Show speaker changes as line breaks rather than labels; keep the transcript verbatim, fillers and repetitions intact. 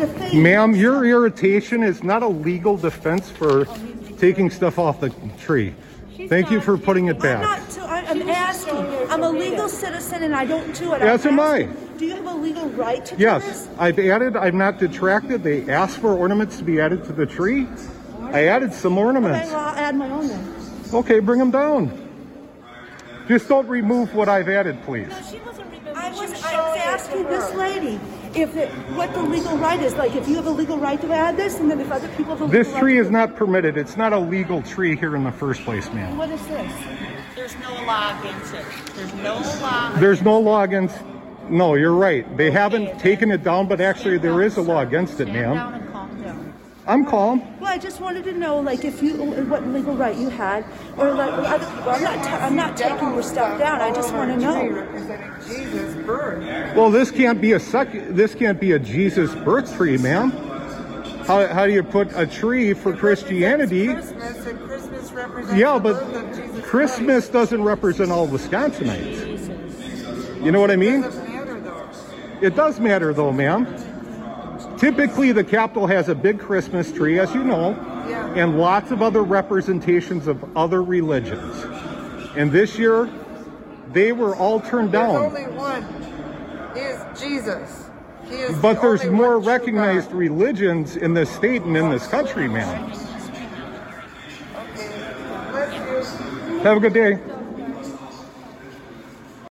defame.
Ma'am, your irritation is not a legal defense for taking stuff off the tree. Thank you for putting it
I'm
back.
not, too, I'm asking. I'm a legal citizen and I don't do it.
As
I'm
am I.
asking, do you have a legal right to do
Yes,
this?
I've added, I'm not detracted. They asked for ornaments to be added to the tree. I added some ornaments.
Okay, well, I'll add my own then.
Okay, bring them down. Just don't remove what I've added, please.
No, she wasn't removing.
I was,
she
I was asking this lady if it, what the legal right is. Like, if you have a legal right to add this, and then if other people have a legal
This
right
tree
to
is not permitted. It's not a legal tree here in the first place, ma'am.
What is this?
There's no law against it. There's no law.
There's no law against, no, you're right. They haven't taken it down, but actually there is a law against it,
Stand down
ma'am.
and calm down.
I'm calm.
Well, I just wanted to know, like, if you, what legal right you had, or like other people. I'm not, ta- I'm not taking your stuff down. I just want to know.
Representing Jesus' birth.
Well, this can't be a sec, this can't be a Jesus birth tree, ma'am. How, how do you put a tree for Christianity?
Christmas and Christmas represents
Yeah,
the birth of
but
Jesus
Christmas doesn't represent all Wisconsinites. You know what I mean?
Christ. Doesn't matter though.
It does matter though, ma'am. Typically, the Capitol has a big Christmas tree, as you know,
Yeah.
and lots of other representations of other religions. And this year, they were all turned
There's
down.
only one. He is Jesus. He is
But
the
there's
only
more
one true
recognized
God.
religions in this state and in this country, ma'am.
Okay. Bless you.
Have a good day.